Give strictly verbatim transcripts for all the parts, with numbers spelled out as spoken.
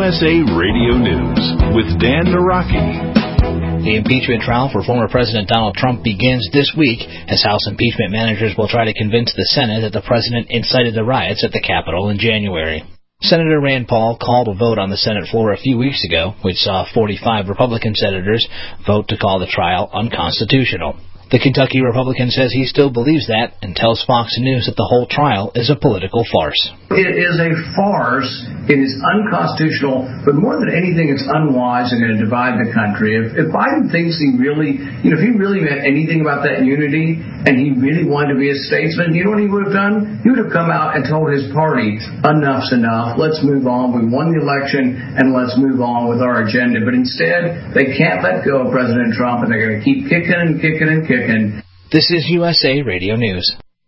S A Radio News with Dan Naraki. The impeachment trial for former President Donald Trump begins this week as House impeachment managers will try to convince the Senate that the president incited the riots at the Capitol in January. Senator Rand Paul called a vote on the Senate floor a few weeks ago, which saw forty-five Republican senators vote to call the trial unconstitutional. The Kentucky Republican says he still believes that and tells Fox News that the whole trial is a political farce. It is a farce. It is unconstitutional, but more than anything, it's unwise and going to divide the country. If, if Biden thinks he really, you know, if he really meant anything about that unity and he really wanted to be a statesman, you know what he would have done? He would have come out and told his party, enough's enough, let's move on. We won the election and let's move on with our agenda. But instead, they can't let go of President Trump and they're going to keep kicking and kicking and kicking. This is U S A Radio News.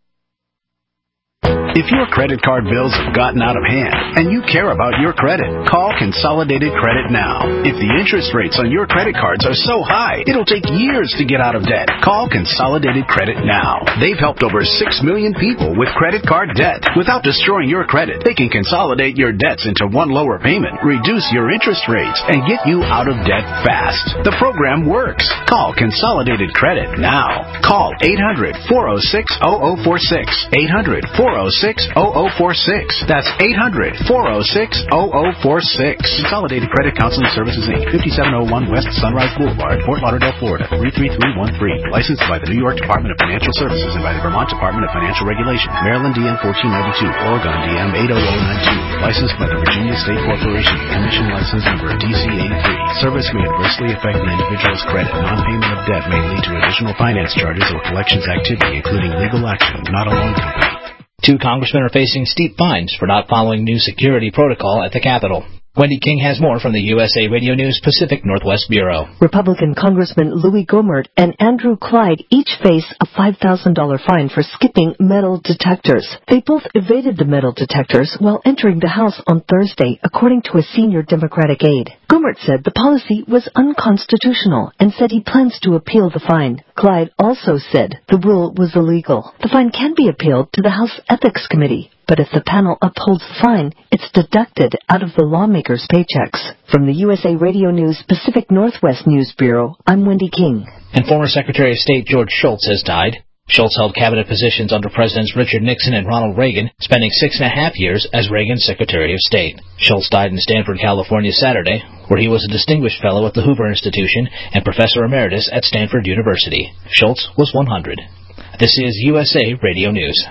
If your credit card bills have gotten out of hand and you care about your credit, call Consolidated Credit now. If the interest rates on your credit cards are so high, it'll take years to get out of debt. Call Consolidated Credit now. They've helped over six million people with credit card debt. Without destroying your credit, they can consolidate your debts into one lower payment, reduce your interest rates, and get you out of debt fast. The program works. Call Consolidated Credit now. Call eight hundred, four oh six, oh oh four six. eight hundred, four oh six, oh oh four six. That's eight hundred, four oh six, oh oh four six. Consolidated Credit Counseling Services, Incorporated, fifty-seven oh one West Sunrise Boulevard, Fort Lauderdale, Florida, three three three one three. Licensed by the New York Department of Financial Services and by the Vermont Department of Financial Regulation. Maryland D N fourteen ninety-two, Oregon D M eight oh oh nine two. Licensed by the Virginia State Corporation. Commission license number D C eighty-three. Service may adversely affect an individual's credit. Non-payment of debt may lead to additional finance charges or collections activity, including legal action, not a loan company. Two congressmen are facing steep fines for not following new security protocol at the Capitol. Wendy King has more from the U S A Radio News Pacific Northwest Bureau. Republican Congressman Louis Gohmert and Andrew Clyde each face a five thousand dollars fine for skipping metal detectors. They both evaded the metal detectors while entering the House on Thursday, according to a senior Democratic aide. Gohmert said the policy was unconstitutional and said he plans to appeal the fine. Clyde also said the rule was illegal. The fine can be appealed to the House Ethics Committee, but if the panel upholds the fine, it's deducted out of the lawmakers' paychecks. From the U S A Radio News Pacific Northwest News Bureau, I'm Wendy King. And former Secretary of State George Shultz has died. Schultz held cabinet positions under Presidents Richard Nixon and Ronald Reagan, spending six and a half years as Reagan's Secretary of State. Schultz died in Stanford, California, Saturday, where he was a distinguished fellow at the Hoover Institution and professor emeritus at Stanford University. Schultz was one hundred. This is U S A Radio News.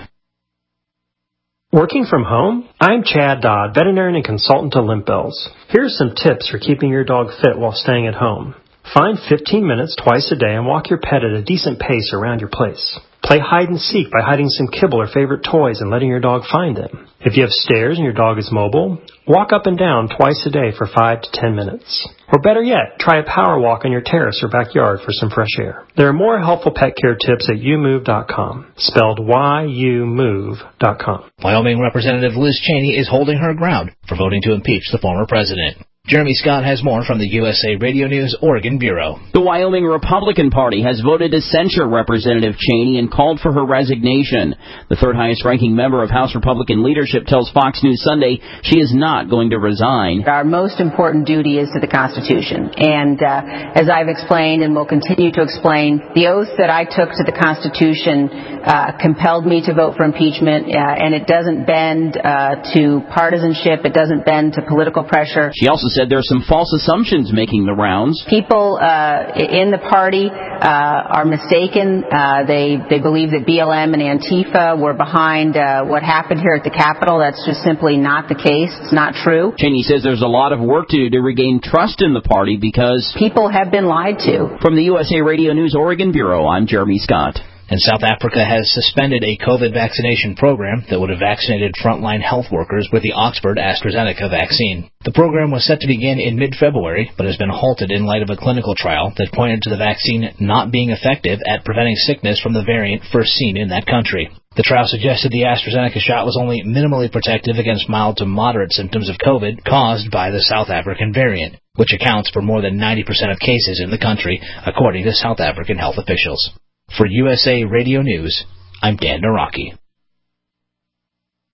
Working from home? I'm Chad Dodd, veterinarian and consultant to Limp Bells. Here are some tips for keeping your dog fit while staying at home. Find fifteen minutes twice a day and walk your pet at a decent pace around your place. Play hide and seek by hiding some kibble or favorite toys and letting your dog find them. If you have stairs and your dog is mobile, walk up and down twice a day for five to ten minutes. Or better yet, try a power walk on your terrace or backyard for some fresh air. There are more helpful pet care tips at you move dot com, spelled Y U move dot com. Wyoming Representative Liz Cheney is holding her ground for voting to impeach the former president. Jeremy Scott has more from the U S A Radio News Oregon Bureau. The Wyoming Republican Party has voted to censure Representative Cheney and called for her resignation. The third highest ranking member of House Republican leadership tells Fox News Sunday she is not going to resign. Our most important duty is to the Constitution. And uh, as I've explained and will continue to explain, the oath that I took to the Constitution uh, compelled me to vote for impeachment, uh, and it doesn't bend uh, to partisanship. It doesn't bend to political pressure. She also said there are some false assumptions making the rounds. People uh, in the party uh, are mistaken. Uh, they they believe that B L M and Antifa were behind uh, what happened here at the Capitol. That's just simply not the case. It's not true. Cheney says there's a lot of work to do to regain trust in the party because people have been lied to. From the U S A Radio News Oregon Bureau, I'm Jeremy Scott. And South Africa has suspended a COVID vaccination program that would have vaccinated frontline health workers with the Oxford AstraZeneca vaccine. The program was set to begin in mid-February, but has been halted in light of a clinical trial that pointed to the vaccine not being effective at preventing sickness from the variant first seen in that country. The trial suggested the AstraZeneca shot was only minimally protective against mild to moderate symptoms of COVID caused by the South African variant, which accounts for more than ninety percent of cases in the country, according to South African health officials. For U S A Radio News, I'm Dan Naraki.